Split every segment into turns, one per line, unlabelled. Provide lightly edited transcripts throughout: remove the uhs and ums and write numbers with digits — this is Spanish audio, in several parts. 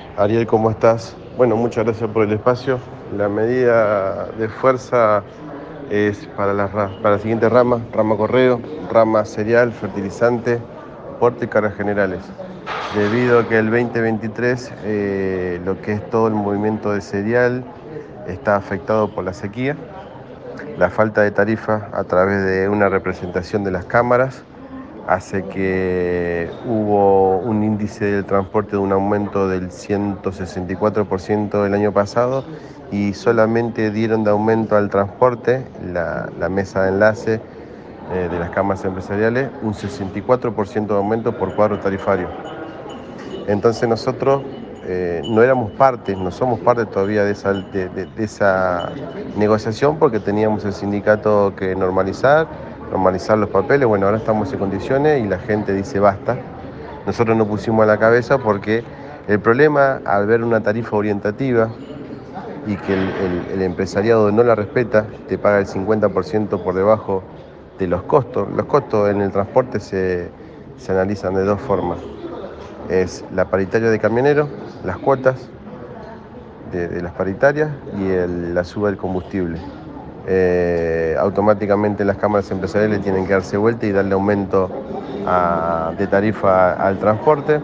Ariel, ¿cómo estás? Bueno, muchas gracias por el espacio. La medida de fuerza es para para las siguientes ramas: rama correo, rama cereal, fertilizante, porte y cargas generales. Debido a que el 2023, lo que es todo el movimiento de cereal está afectado por la sequía, la falta de tarifa a través de una representación de las cámaras hace que hubo un índice del transporte de un aumento del 164% el año pasado, y solamente dieron de aumento al transporte la mesa de enlace de las cámaras empresariales un 64% de aumento por cuadro tarifario. Entonces nosotros no éramos parte, no somos parte todavía de esa negociación, porque teníamos el sindicato que normalizar los papeles. Bueno, ahora estamos en condiciones y la gente dice basta. Nosotros nos pusimos a la cabeza porque el problema, al ver una tarifa orientativa y que el empresariado no la respeta, te paga el 50% por debajo de los costos. Los costos en el transporte se analizan de dos formas: es la paritaria de camioneros, las cuotas de las paritarias y la suba del combustible. Automáticamente las cámaras empresariales tienen que darse vuelta y darle aumento de tarifa al transporte.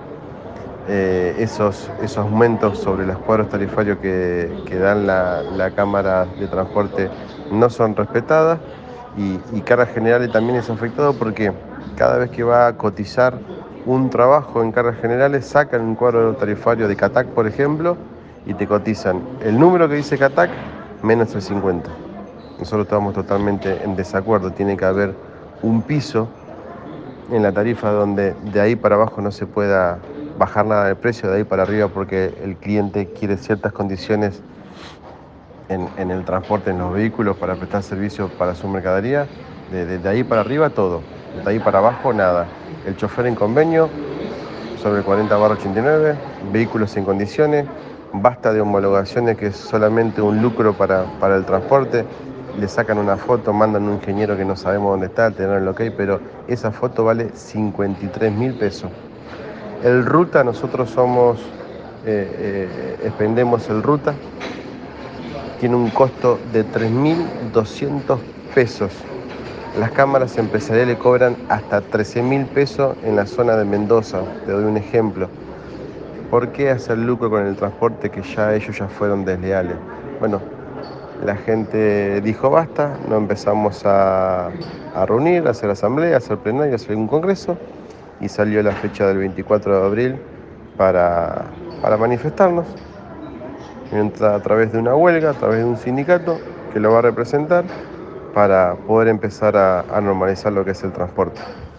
Esos aumentos sobre los cuadros tarifarios que dan la Cámara de Transporte no son respetadas, y cargas generales también es afectado, porque cada vez que va a cotizar un trabajo en cargas generales sacan un cuadro tarifario de CATAC, por ejemplo, y te cotizan el número que dice CATAC menos el 50. Nosotros estamos totalmente en desacuerdo. Tiene que haber un piso en la tarifa donde de ahí para abajo no se pueda bajar nada de precio, de ahí para arriba, porque el cliente quiere ciertas condiciones en el transporte, en los vehículos, para prestar servicio para su mercadería. De ahí para arriba todo, de ahí para abajo nada. El chofer en convenio sobre 40/89, vehículos en condiciones, basta de homologaciones, que es solamente un lucro para el transporte. Le sacan una foto, mandan a un ingeniero que no sabemos dónde está, tener el ok, pero esa foto vale 53.000 pesos. El ruta, nosotros expendemos el ruta, tiene un costo de 3.200 pesos. Las cámaras empresariales cobran hasta 13.000 pesos en la zona de Mendoza. Te doy un ejemplo. ¿Por qué hacer lucro con el transporte que ya ellos ya fueron desleales? Bueno, la gente dijo basta, nos empezamos a reunir, a hacer asamblea, a hacer plenaria, a hacer un congreso, y salió la fecha del 24 de abril para manifestarnos, a través de una huelga, a través de un sindicato que lo va a representar, para poder empezar a normalizar lo que es el transporte.